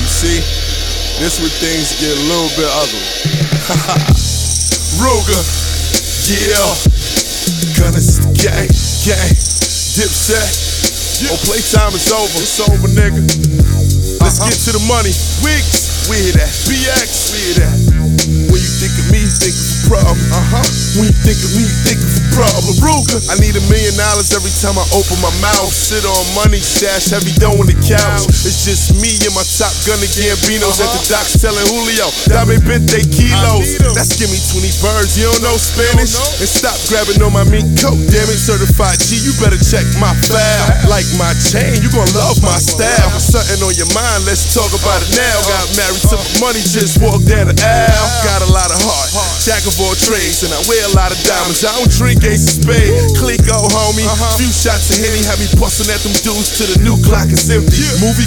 You see, this where things get a little bit ugly. Ruger, yeah. Gunners, gang, Dipset. Oh, playtime is over. It's over, nigga. Let's get to the money. Wigs, we hear that. BX, we hear that. When you think of me, think of a problem. When you think of me, think of a problem. Ruger, I need $1 million every time I open my mouth. Sit on money, stash heavy dough on the couch. It's just me and my top gunner Gambinos at the docks telling Julio, Dame 20 kilos. That's give me 20 birds. You don't know Spanish? And stop grabbing on my mink coat. Damn it, certified G, you better check my file. Like my chain, you gon' love my style. Something on your mind, let's talk about it now. Got married to my money, just walked down the aisle. Got a lot of heart, jack of all trades, and I wear a lot of diamonds. I don't drink ace of spade, Clico, homie. Few shots of Henny had me bustin' at them dudes till the new clock is empty. Movie